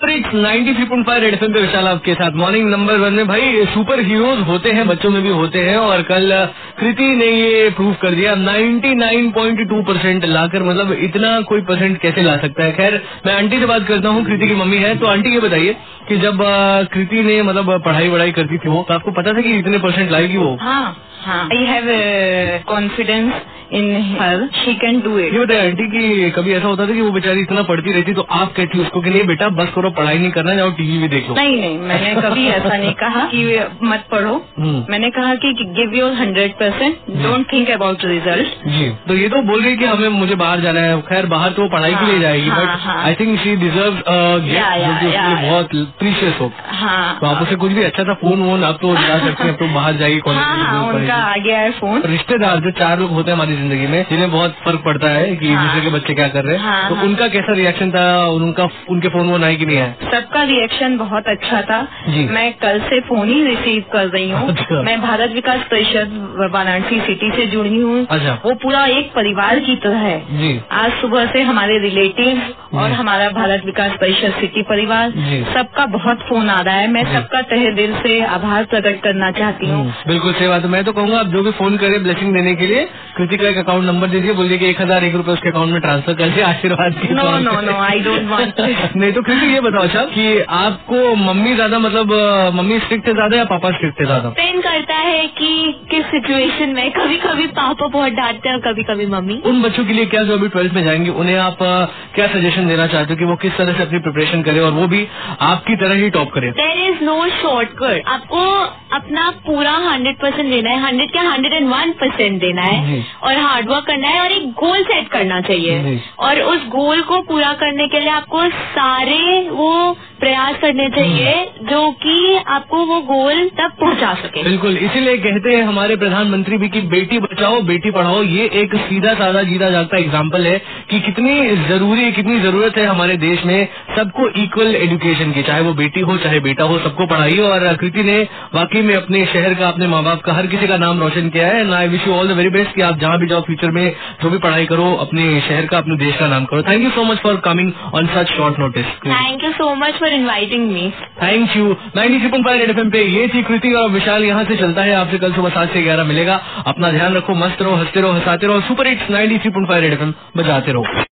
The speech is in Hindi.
सुपर हिट्स 93.5 रेड एफएम पे विशाल आपके साथ। मॉर्निंग नंबर 1 में भाई सुपर हीरोज होते हैं, बच्चों में भी होते हैं, और कल कृति ने ये प्रूव कर दिया 99.2% लाकर। मतलब इतना कोई परसेंट कैसे ला सकता है। खैर मैं आंटी से बात करता हूँ, कृति की मम्मी है। तो आंटी ये बताइए कि जब कृति ने मतलब पढ़ाई करती थी वो, तो आपको पता था कि इतने परसेंट लाएगी वो? हाँ, I have confidence in her, she can do it. ये बताइए आंटी कि कभी ऐसा होता था कि वो बेचारी इतना पढ़ती रहती तो आप कहती उसको कि नहीं बेटा बस करो, पढ़ाई नहीं करना, जाओ टीवी भी देखो? नहीं, मैंने कभी ऐसा नहीं कहा कि मत पढ़ो। मैंने कहा कि give your 100%, don't think about result. जी, तो ये तो बोल रही है कि मुझे बाहर जाना है। खैर बाहर तो पढ़ाई के लिए जाएगी, but I think she deserve बहुत प्रीशियस हो। तो आप उसे कुछ भी अच्छा सा फोन वोन आप तो दिला सकते हैं, अब तो बाहर जाएगी कॉलेज। उनका आ गया है फोन। रिश्तेदार जो 4 लोग होते हैं हमारी जिंदगी में, जिन्हें बहुत फर्क पड़ता है कि दूसरे के बच्चे क्या कर रहे हैं, तो उनका कैसा रिएक्शन था? उनके फोन वोन आए कि नहीं आए? सबका रिएक्शन बहुत अच्छा था। जी। मैं कल से फोन ही रिसीव कर रही हूँ। अच्छा। मैं भारत विकास परिषद वाराणसी सिटी से जुड़ी हूँ। अच्छा। वो पूरा एक परिवार की तरह है। जी। आज सुबह से हमारे रिलेटिव और हमारा भारत विकास परिषद सिटी परिवार सबका बहुत फोन आ रहा है। मैं सबका तहे दिल से आभार प्रकट करना चाहती हूँ। बिल्कुल सही बात है। मैं तो कहूँगा आप जो भी फोन करे ब्लेसिंग देने के लिए, कृति का एक अकाउंट नंबर दीजिए, बोलिए कि 1001 रुपए उसके अकाउंट में ट्रांसफर कर दिए आशीर्वाद की। No I don't want. नहीं तो कृति ये बताओ अच्छा कि आपको मम्मी ज्यादा, मतलब मम्मी स्ट्रिक्ट थे ज्यादा या पापा स्ट्रिक्ट थे ज्यादा? डिपेंड करता है कि किस सिचुएशन में। कभी कभी पापा बहुत डांटते हैं और कभी कभी मम्मी। उन बच्चों के लिए क्या जो अभी 12th में जाएंगे, उन्हें आप क्या सजेशन देना चाहते हो कि वो किस तरह से अपनी प्रिपरेशन करे और वो भी आपकी तरह ही टॉप करे? There is no shortcut. आपको अपना पूरा 100% देना है, 100 क्या 101% देना है, और हार्डवर्क करना है, और एक गोल सेट करना चाहिए। और उस गोल को पूरा करने के लिए आपको सारे वो प्रयास करने चाहिए जो कि आपको वो गोल तक पहुंचा सके। बिल्कुल, इसीलिए कहते हैं हमारे प्रधानमंत्री भी कि बेटी बचाओ बेटी पढ़ाओ। ये एक सीधा साधा जीता जागता एग्जाम्पल है कि कितनी जरूरत है हमारे देश में सबको इक्वल एजुकेशन की, चाहे वो बेटी हो चाहे बेटा हो, सबको पढ़ाइए। और कृति ने वाकई में अपने शहर का, अपने माँ बाप का, हर किसी का नाम रोशन किया है। And I wish you all the very best कि आप जहाँ भी जाओ फ्यूचर में जो भी पढ़ाई करो, अपने शहर का, अपने देश का नाम करो। Thank you so much for coming on such short notice. Thank you so much for inviting me. Thank you. 93.5 red FM पे ये थी कृति और विशाल। यहाँ से चलता है आपसे कल सुबह 7 से 11 मिलेगा। अपना ध्यान रखो, मस्त रहो, हंसते रहो, हंसाते रहो। सुपर हिट्स 93.5 रेड एफएम बजाते रहो।